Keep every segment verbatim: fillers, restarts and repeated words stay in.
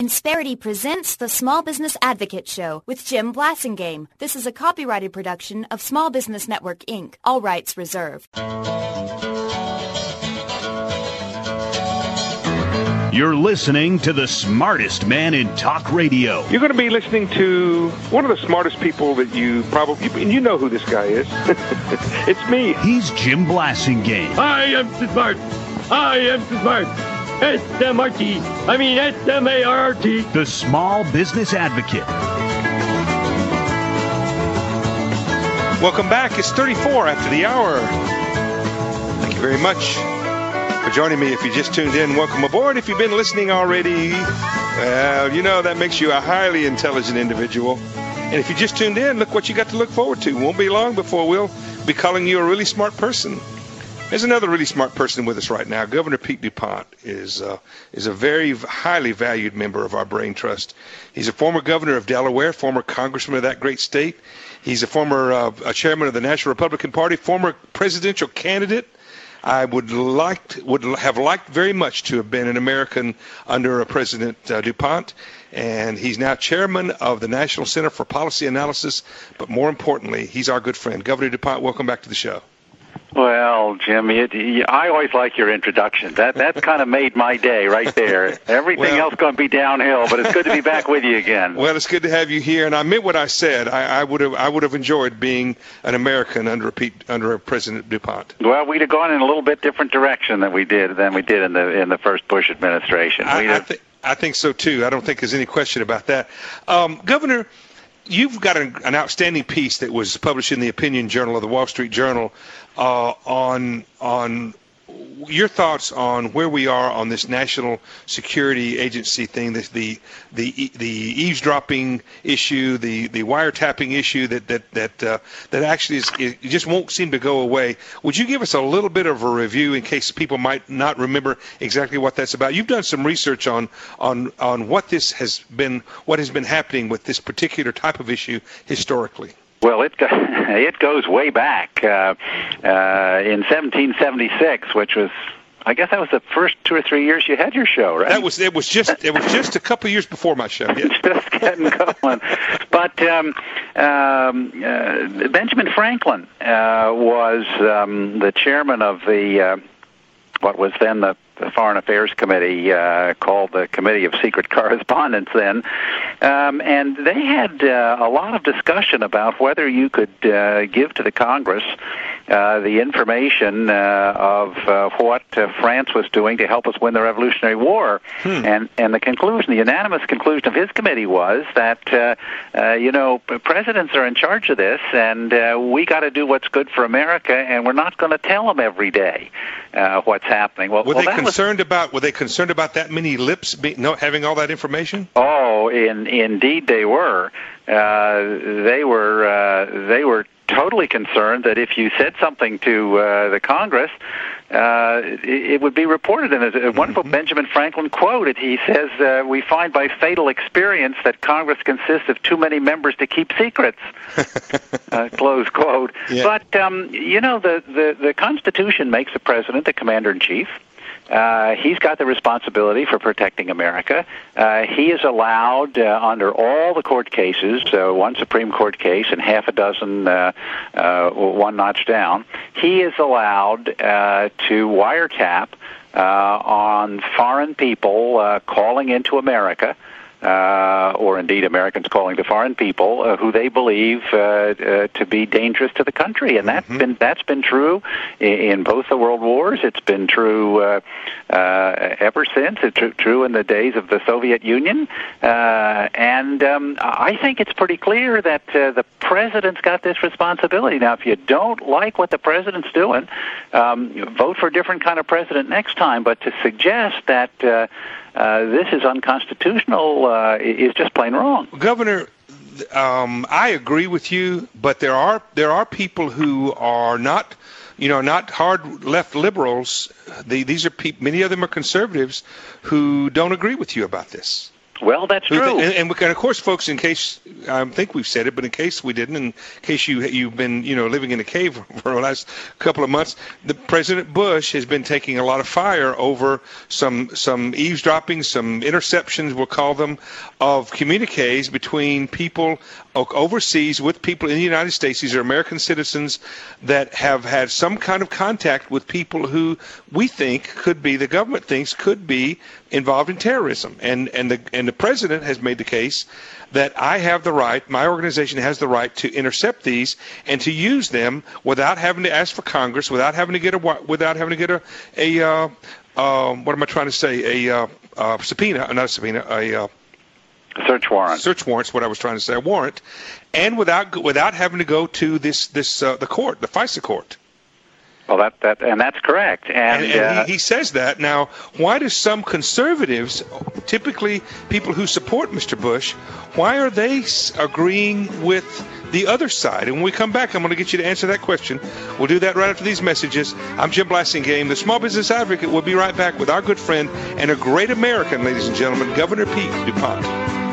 Insperity presents the Small Business Advocate Show with Jim Blasingame. This is a copyrighted production of Small Business Network, Incorporated. All rights reserved. You're listening to the smartest man in talk radio. You're going to be listening to one of the smartest people that you probably, and you know who this guy is. It's me. He's Jim Blasingame. I am so smart. I am so smart. S M R T. I mean S M A R T. The Small Business Advocate. Welcome back. It's thirty-four after the hour. Thank you very much for joining me. If you just tuned in, welcome aboard. If you've been listening already, well, you know that makes you a highly intelligent individual. And if you just tuned in, look what you got to look forward to. Won't be long before we'll be calling you a really smart person. There's another really smart person with us right now. Governor Pete DuPont is uh, is a very highly valued member of our Brain Trust. He's a former governor of Delaware, former congressman of that great state. He's a former uh, a chairman of the National Republican Party, former presidential candidate. I would like would have liked very much to have been an American under a President uh, DuPont, and he's now chairman of the National Center for Policy Analysis. But more importantly, he's our good friend. Governor DuPont, welcome back to the show. Well, Jim, it, I always like your introduction. That that's kind of made my day right there. Everything well, else going to be downhill, but it's good to be back with you again. Well, it's good to have you here, and I meant what I said. I, I would have I would have enjoyed being an American under a Pete, under a President DuPont. Well, we'd have gone in a little bit different direction than we did than we did in the in the first Bush administration. I, I, th- I think so too. I don't think there's any question about that, um, Governor. You've got an, an outstanding piece that was published in the Opinion Journal of the Wall Street Journal uh, on on your thoughts on where we are on this national security agency thing, this, the the the eavesdropping issue, the, the wiretapping issue that that that uh, that actually is, it just won't seem to go away. Would you give us a little bit of a review in case people might not remember exactly what that's about? You've done some research on on on what this has been, what has been happening with this particular type of issue historically. Well, it it goes way back uh, uh, in seventeen seventy-six, which was, I guess, that was the first two or three years you had your show, right? That was it. Was just it was just a couple of years before my show. Yes. Just getting going. But um, um, uh, Benjamin Franklin uh, was um, the chairman of the uh, what was then the the Foreign Affairs Committee, uh, called the Committee of Secret Correspondence then, um, and they had uh, a lot of discussion about whether you could uh, give to the Congress uh, the information uh, of uh, what uh, France was doing to help us win the Revolutionary War. Hmm. And, and the conclusion, the unanimous conclusion of his committee was that, uh, uh, you know, presidents are in charge of this, and uh, we got to do what's good for America, and we're not going to tell them every day uh, what's happening. Well, were well, they concerned was, about? Were they concerned about that many lips be, no, having all that information? Oh, in, indeed they were. Uh, they were. Uh, they were totally concerned that if you said something to uh, the Congress, uh, it, it would be reported. And a wonderful mm-hmm. Benjamin Franklin quoted. He says, uh, "We find by fatal experience that Congress consists of too many members to keep secrets." uh, close quote. Yeah. But um, you know, the, the the Constitution makes the president the commander-in-chief. Uh, he's got the responsibility for protecting America. Uh, he is allowed, uh, under all the court cases, uh, one Supreme Court case and half a dozen, uh, uh, one notch down, he is allowed uh, to wiretap uh, on foreign people uh, calling into America, Uh, or indeed Americans calling to foreign people uh, who they believe uh, uh, to be dangerous to the country, and that's mm-hmm. been that's been true in, in both the world wars. It's been true uh, uh, ever since. It's tr- true in the days of the Soviet Union, uh, and um, I think it's pretty clear that uh, the president's got this responsibility. Now, if you don't like what the president's doing, um, vote for a different kind of president next time. But to suggest that uh, Uh, this is unconstitutional uh, is just plain wrong. Governor, um, I agree with you, but there are there are people who are not, you know, not hard left liberals. They, these are pe- many of them are conservatives who don't agree with you about this. Well, that's true. And, and, and of course, folks, in case, I think we've said it, but in case we didn't, in case you, you've been, you know, living in a cave for the last couple of months, the President Bush has been taking a lot of fire over some some eavesdropping, some interceptions, we'll call them, of communiques between people overseas with people in the United States. These are American citizens that have had some kind of contact with people who we think could be, the government thinks could be involved in terrorism. And and the and the president has made the case that I have the right, my organization has the right to intercept these and to use them without having to ask for Congress, without having to get a without having to get a a uh, uh, what am I trying to say? A uh, uh, subpoena, not a subpoena, a uh, search warrant. Search warrant's what I was trying to say, a warrant, and without without having to go to this this uh, the court, the FISA court. Well, that that and that's correct. And, and, and uh, he, he says that. Now, why do some conservatives, typically people who support Mister Bush, why are they agreeing with the other side? And when we come back, I'm going to get you to answer that question. We'll do that right after these messages. I'm Jim Blasingame, the Small Business Advocate. We'll be right back with our good friend and a great American, ladies and gentlemen, Governor Pete DuPont.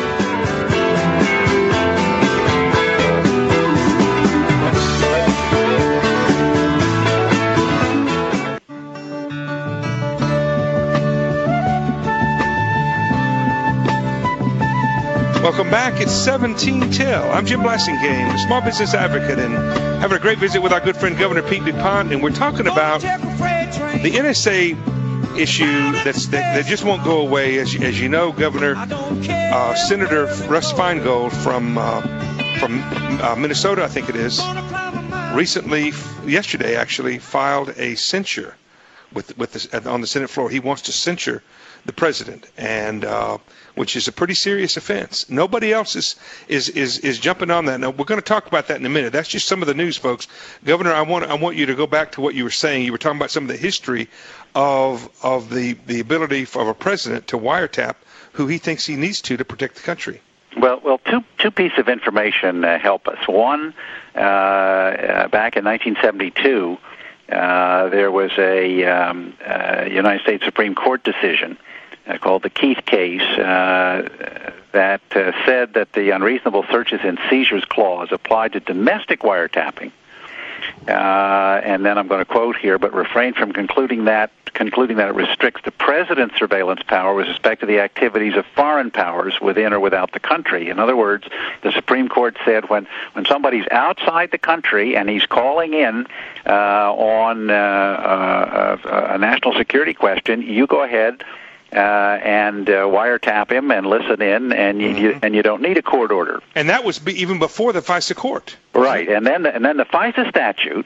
Welcome back. It's seventeen till. I'm Jim Blasingame, the Small Business Advocate, and having a great visit with our good friend Governor Pete DuPont, and we're talking about the N S A issue that's, that, that just won't go away. As, as you know, Governor, uh, Senator Russ Feingold from uh, from uh, Minnesota, I think it is, recently, yesterday actually, filed a censure with with the, on the Senate floor. He wants to censure the president, and uh, which is a pretty serious offense. Nobody else is, is is is jumping on that. Now, we're going to talk about that in a minute. That's just some of the news, folks. Governor, I want I want you to go back to what you were saying. You were talking about some of the history of of the, the ability of a president to wiretap who he thinks he needs to to protect the country. Well, well, two two pieces of information uh, help us. One, uh, uh, back in nineteen seventy-two, uh, there was a um, uh, United States Supreme Court decision Uh, called the Keith case, uh, that uh, said that the unreasonable searches and seizures clause applied to domestic wiretapping. Uh, and then I'm going to quote here, but refrain from concluding that concluding that it restricts the president's surveillance power with respect to the activities of foreign powers within or without the country. In other words, the Supreme Court said when, when somebody's outside the country and he's calling in uh, on uh, uh, a national security question, you go ahead Uh, and uh, wiretap him and listen in, and you, mm-hmm. you and you don't need a court order. And that was be, even before the FISA court, right? And then and then the FISA statute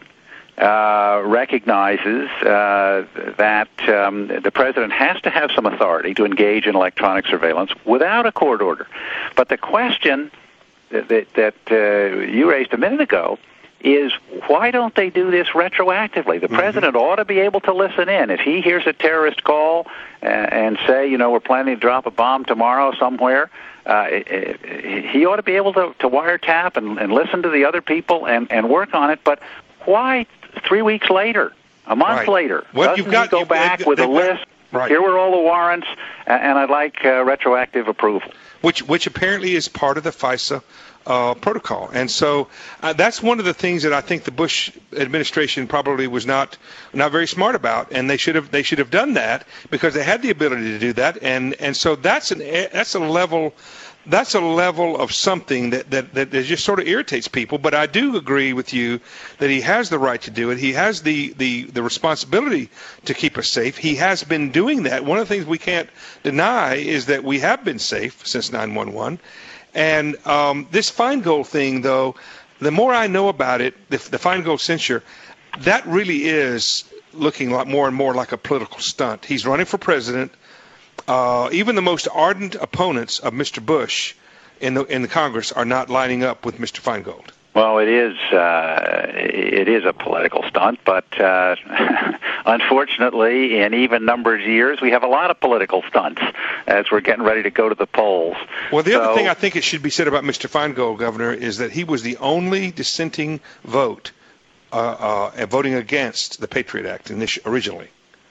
uh, recognizes uh, that um, the president has to have some authority to engage in electronic surveillance without a court order. But the question that that, that uh, you raised a minute ago is, why don't they do this retroactively? The mm-hmm. president ought to be able to listen in. If he hears a terrorist call uh, and say, you know, we're planning to drop a bomb tomorrow somewhere, uh, it, it, he ought to be able to, to wiretap and, and listen to the other people and, and work on it. But why three weeks later, a month right. later? Well, doesn't you've got, he go you've, back they've, with they've, a list? Right. Here were all the warrants, and I'd like uh, retroactive approval. Which, which apparently is part of the FISA Uh, protocol. And so uh, that's one of the things that I think the Bush administration probably was not not very smart about, and they should have they should have done that because they had the ability to do that. And and so that's an that's a level that's a level of something that that, that just sort of irritates people. But I do agree with you that he has the right to do it. He has the the the responsibility to keep us safe. He has been doing that. One of the things we can't deny is that we have been safe since nine one one. And um, this Feingold thing, though, the more I know about it, the, the Feingold censure, that really is looking like more and more like a political stunt. He's running for president. Uh, even the most ardent opponents of Mister Bush in the in the Congress are not lining up with Mister Feingold. Well, it is uh, it is a political stunt, but uh, unfortunately, in even numbered years, we have a lot of political stunts as we're getting ready to go to the polls. Well, the so, other thing I think it should be said about Mister Feingold, Governor, is that he was the only dissenting vote uh, uh, voting against the Patriot Act originally. Mm.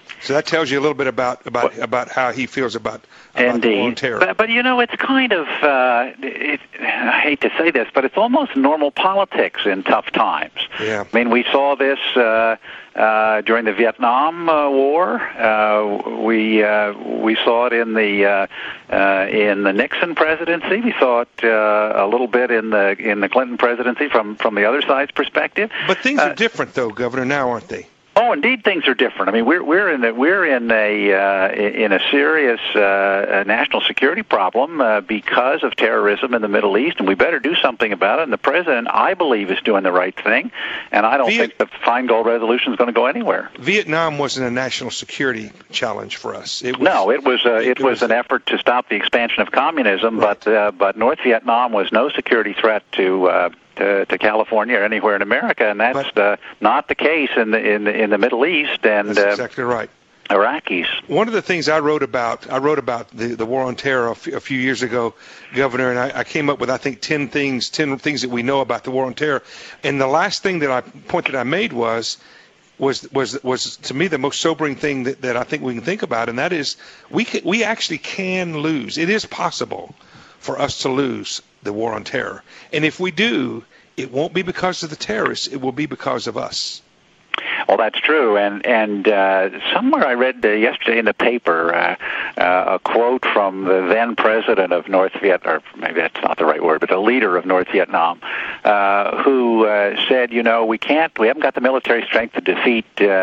So that tells you a little bit about about well, about how he feels about, about indeed. the war on terror. But, but you know, it's kind of uh, it, I hate to say this, but it's almost normal politics in tough times. Yeah. I mean, we saw this uh, uh, during the Vietnam uh, War. Uh, we uh, we saw it in the uh, uh, in the Nixon presidency. We saw it uh, a little bit in the in the Clinton presidency from from the other side's perspective. But things uh, are different, though, Governor, now, aren't they? Oh, indeed, things are different. I mean, we're we're in a, we're in a uh, in a serious uh, national security problem uh, because of terrorism in the Middle East, and we better do something about it. And the president, I believe, is doing the right thing, and I don't Viet- think the Feingold resolution is going to go anywhere. Vietnam wasn't a national security challenge for us. It was, no, it was uh, it, it was, was an effort to stop the expansion of communism, right. but uh, but North Vietnam was no security threat to. Uh, To, to California or anywhere in America, and that's but, uh, not the case in the in the, in the Middle East and that's exactly uh, right. Iraqis. One of the things I wrote about, I wrote about the, the war on terror a, f- a few years ago, Governor, and I, I came up with I think ten things, ten things that we know about the war on terror. And the last thing that I point that I made was. Was was was to me the most sobering thing that, that I think we can think about, and that is we can, we actually can lose. It is possible for us to lose the war on terror, and if we do, it won't be because of the terrorists. It will be because of us. Well, that's true, and and uh, somewhere I read uh, yesterday in the paper uh, uh, a quote from the then president of North Vietnam, or maybe that's not the right word, but the leader of North Vietnam, uh, who uh, said, you know, we can't, we haven't got the military strength to defeat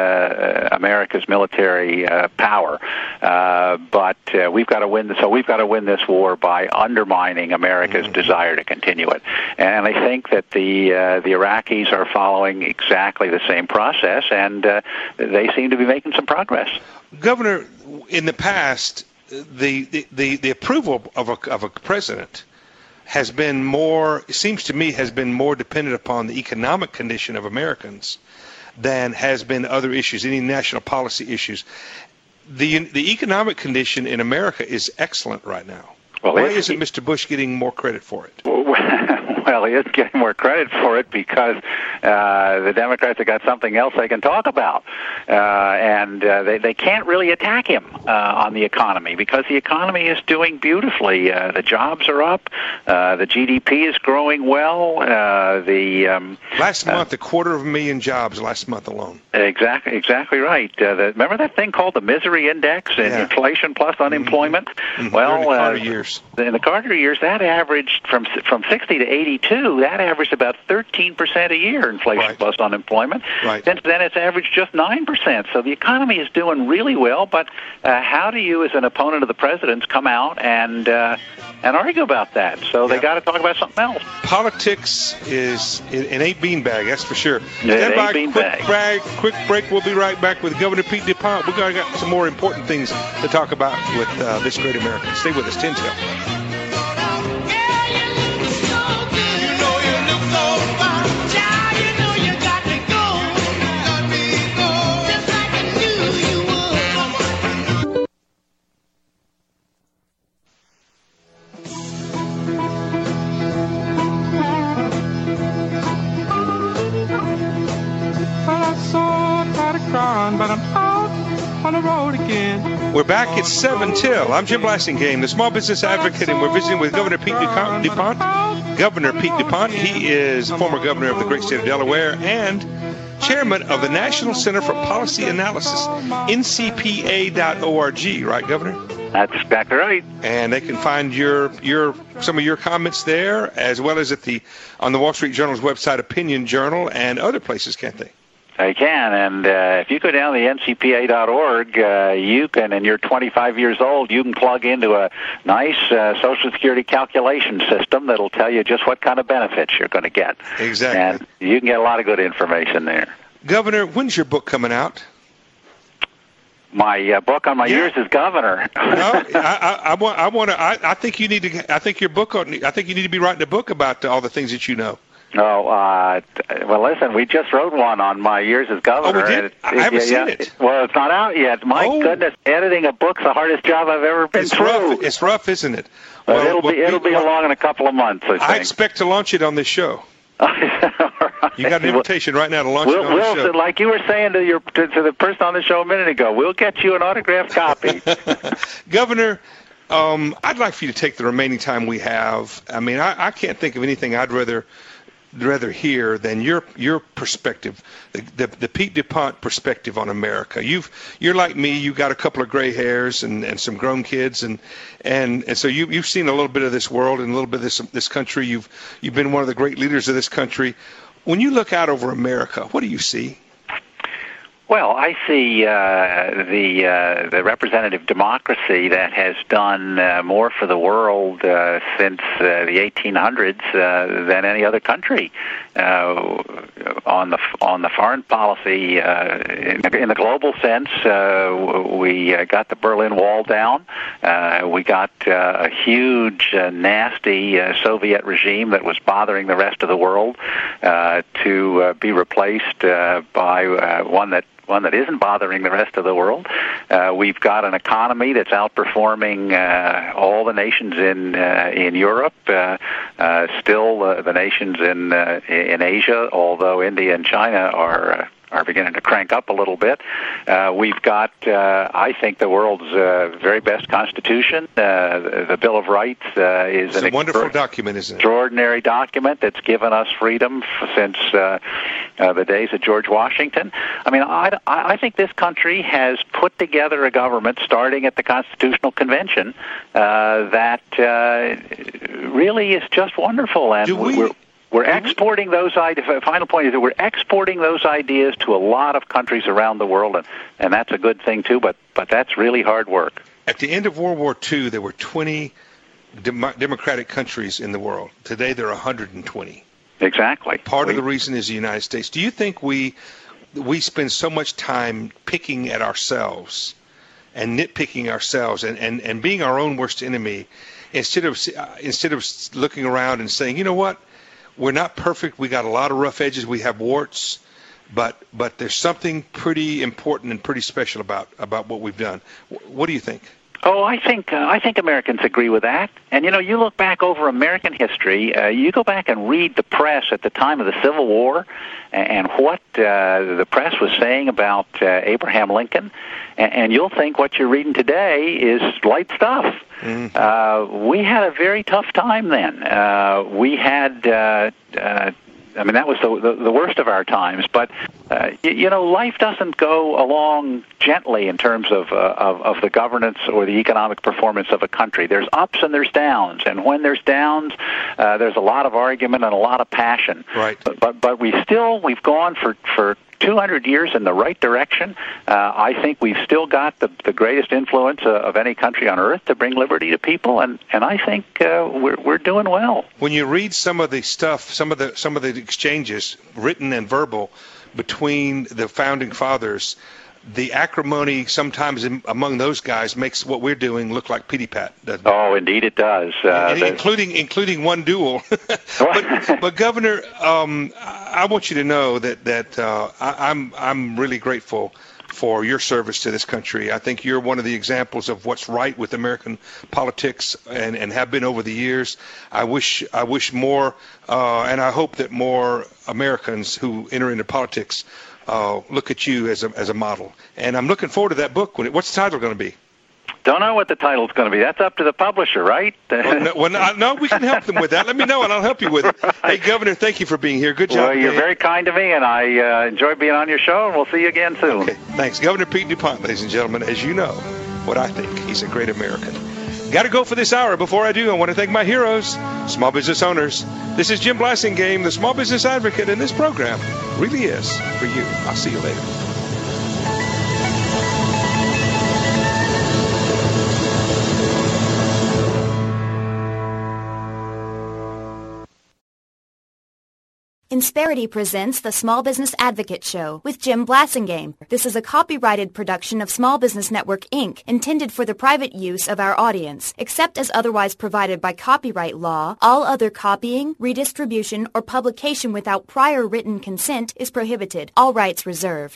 uh, America's military uh, power, uh, but uh, we've got to win. So we've got to win this war by undermining America's mm-hmm. desire to continue it. And I think that the uh, the Iraqis are following exactly the same process. And uh, they seem to be making some progress. Governor, in the past, the the, the, the approval of a, of a president has been more, it seems to me, has been more dependent upon the economic condition of Americans than has been other issues, any national policy issues. The the economic condition in America is excellent right now. Well, Why isn't Mister Bush getting more credit for it? Well, he is getting more credit for it because uh, the Democrats have got something else they can talk about. Uh, and uh, they, they can't really attack him uh, on the economy because the economy is doing beautifully. Uh, the jobs are up. Uh, the G D P is growing well. Uh, the um, Last month, uh, a quarter of a million jobs last month alone. Exactly, exactly right. Uh, the, remember that thing called the misery index, and yeah. inflation plus unemployment? Mm-hmm. Well, in the Carter uh, years. In the Carter years, that averaged from from sixty to eighty-two. That averaged about thirteen percent a year, inflation right. plus unemployment. Right. Since then, it's averaged just nine percent. So the economy is doing really well. But uh, how do you, as an opponent of the president's, come out and uh, and argue about that? So they yeah. got to talk about something else. Politics is it, it ain't beanbag, that's for sure. Yeah, Stand it by, ain't quick beanbag. break, quick break. We'll be right back with Governor Pete DuPont. We've got, got some more important things to talk about with uh, this great American. Stay with us, ten till. But I'm out on the road again. We're back at seven till. I'm Jim Blasingame, the small business advocate, and we're visiting with Governor Pete DuPont. Governor Pete DuPont, he is former governor of the great state of Delaware and chairman of the National Center for Policy Analysis, N C P A dot org, right, Governor? That's exactly right. And they can find your your some of your comments there, as well as at the on the Wall Street Journal's website, Opinion Journal, and other places, can't they? I can, and uh, if you go down to the N C P A dot org, uh, you can, and you're twenty-five years old, you can plug into a nice uh, Social Security calculation system that'll tell you just what kind of benefits you're going to get. Exactly. And you can get a lot of good information there. Governor, when's your book coming out? My uh, book on my yeah. years as governor. no, I, I, I want. I want to. I, I think you need to. I think your book. I think you need to be writing a book about all the things that you know. Oh, uh, well, listen, we just wrote one on my years as governor. Oh, we did? It, I haven't yeah, seen yeah. it. Well, it's not out yet. My oh. goodness, editing a book's the hardest job I've ever been it's through. Rough. It's rough, isn't it? Well, well it'll well, be it'll be well, along in a couple of months, I think. I expect to launch it on this show. All right. You got an invitation right now to launch we'll, it on we'll, the show. Like you were saying to your to, to the person on the show a minute ago, we'll get you an autographed copy. Governor, um, I'd like for you to take the remaining time we have. I mean, I, I can't think of anything I'd rather rather hear than your your perspective, the, the the Pete DuPont perspective on America. You've you're like me. You got a couple of gray hairs and, and some grown kids, and and and so you you've seen a little bit of this world and a little bit of this this country. You've you've been one of the great leaders of this country. When you look out over America, what do you see? Well, I see uh, the uh, the representative democracy that has done uh, more for the world uh, since uh, the eighteen hundreds uh, than any other country. Uh, on the on the foreign policy, uh, in, the, in the global sense, uh, we uh, got the Berlin Wall down. Uh, we got uh, a huge, uh, nasty uh, Soviet regime that was bothering the rest of the world uh, to uh, be replaced uh, by uh, one that. one that isn't bothering the rest of the world. Uh, we've got an economy that's outperforming uh, all the nations in uh, in Europe, uh, uh, still uh, the nations in uh, in Asia, although India and China are uh, are beginning to crank up a little bit. Uh, we've got, uh, I think, the world's uh, very best Constitution. Uh, the, the Bill of Rights uh, is it's an a wonderful document, isn't it? Extraordinary document that's given us freedom f- since uh, uh, the days of George Washington. I mean, I, I think this country has put together a government, starting at the Constitutional Convention, uh, that uh, really is just wonderful. And Do we... we're, We're exporting those ideas. The final point is that we're exporting those ideas to a lot of countries around the world, and, and that's a good thing, too, but, but that's really hard work. At the end of World War Two, there were twenty dem- democratic countries in the world. Today, there are one hundred twenty. Exactly. Part we, of the reason is the United States. Do you think we we spend so much time picking at ourselves and nitpicking ourselves and, and, and being our own worst enemy instead of uh, instead of looking around and saying, you know what? We're not perfect. We got a lot of rough edges. We have warts, but but there's something pretty important and pretty special about about what we've done. What do you think? Oh, I think uh, I think Americans agree with that. And you know, you look back over American history. Uh, you go back and read the press at the time of the Civil War, and, and what uh, the press was saying about uh, Abraham Lincoln, and, and you'll think what you're reading today is light stuff. Mm-hmm. Uh, we had a very tough time then. Uh, we had, uh, uh, I mean, that was the, the, the worst of our times. But, uh, you, you know, life doesn't go along gently in terms of, uh, of of the governance or the economic performance of a country. There's ups and there's downs. And when there's downs, uh, there's a lot of argument and a lot of passion. Right. But, but, but we still, we've gone for, for two hundred years in the right direction. Uh, I think we've still got the, the greatest influence uh, of any country on earth to bring liberty to people, and, and I think uh, we're we're doing well. When you read some of the stuff, some of the some of the exchanges, written and verbal, between the founding fathers, the acrimony sometimes in, among those guys makes what we're doing look like pity pat, doesn't it? Oh, indeed it does. Uh, and, and including including one duel. but, but Governor, um, I want you to know that that uh, I, I'm I'm really grateful for your service to this country. I think you're one of the examples of what's right with American politics, and, and have been over the years. I wish I wish more, uh, and I hope that more Americans who enter into politics Uh, look at you as a as a model, and I'm looking forward to that book. When it, what's the title going to be? Don't know what the title's going to be. That's up to the publisher, right? well, no, well, no, no, we can help them with that. Let me know, and I'll help you with it. Right. Hey, Governor, thank you for being here. Good job. Well, you're man. very kind to me, and I uh, enjoy being on your show, and we'll see you again soon. Okay, thanks. Governor Pete DuPont, ladies and gentlemen. As you know, what I think, he's a great American. Got to go for this hour. Before I do, I want to thank my heroes, small business owners. This is Jim Blasingame, the small business advocate, and this program really is for you. I'll see you later. Insperity presents the Small Business Advocate Show with Jim Blasingame. This is a copyrighted production of Small Business Network, Incorporated, intended for the private use of our audience. Except as otherwise provided by copyright law, all other copying, redistribution, or publication without prior written consent is prohibited. All rights reserved.